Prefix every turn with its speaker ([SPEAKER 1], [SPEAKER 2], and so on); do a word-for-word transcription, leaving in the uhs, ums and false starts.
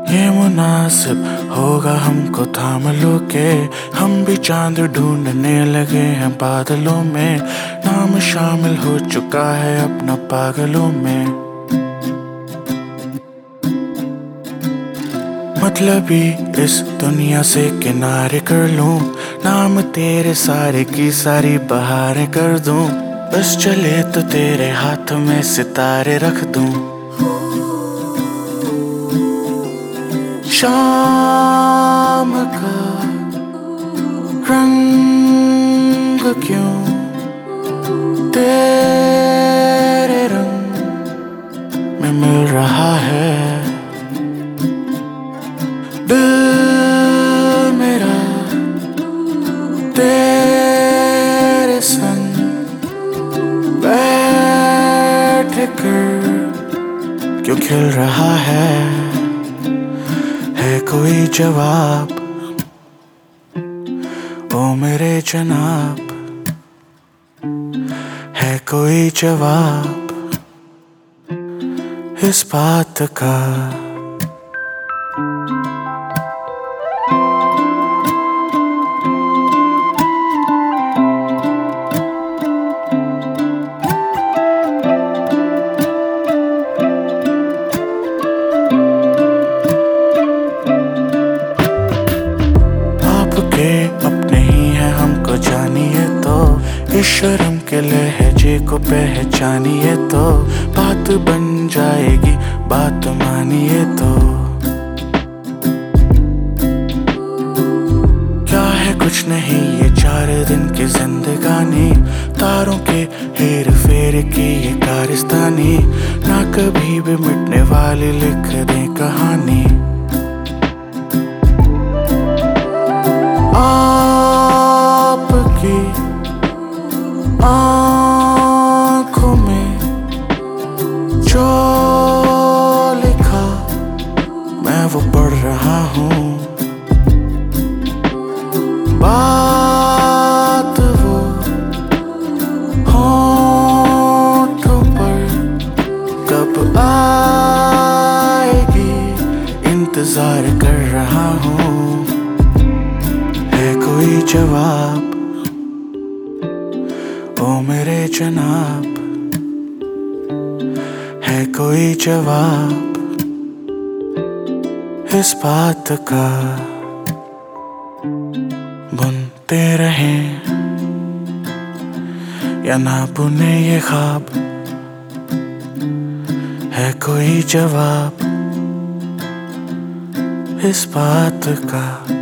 [SPEAKER 1] ये मुनासिब होगा हमको थाम लो के हम भी चांद ढूंढने लगे हैं बादलों में। नाम शामिल हो चुका है अपना पागलों में। मतलबी इस दुनिया से किनारे कर लूं, नाम तेरे सारे की सारी बहारें कर दूं। बस चले तो तेरे हाथ में सितारे रख दूं। शाम का रंग क्यों तेरे रंग में मिल रहा है। दिल मेरा तेरे संग बैठ कर क्यों खिल रहा है। है कोई जवाब ओ मेरे जनाब, है कोई जवाब इस बात का। अपने ही है हमको जानिए तो, इस शर्म के लहजे को पहचानिए तो। बात बन जाएगी बात मानिए तो। क्या है कुछ नहीं ये चार दिन की जिंदगानी, तारों के हेर फेर की ये कारस्तानी। ना कभी भी मिटने वाली लिख दे कहानी। आपकी आँखों में जो लिखा मैं वो पढ़ रहा हूँ। बात वो होठों पर कब आएगी इंतजार कर रहा हूँ। है कोई जवाब ओ मेरे जनाब, है कोई जवाब इस बात का। बुनते रहें या ना बुने ये ख्वाब, है कोई जवाब इस बात का।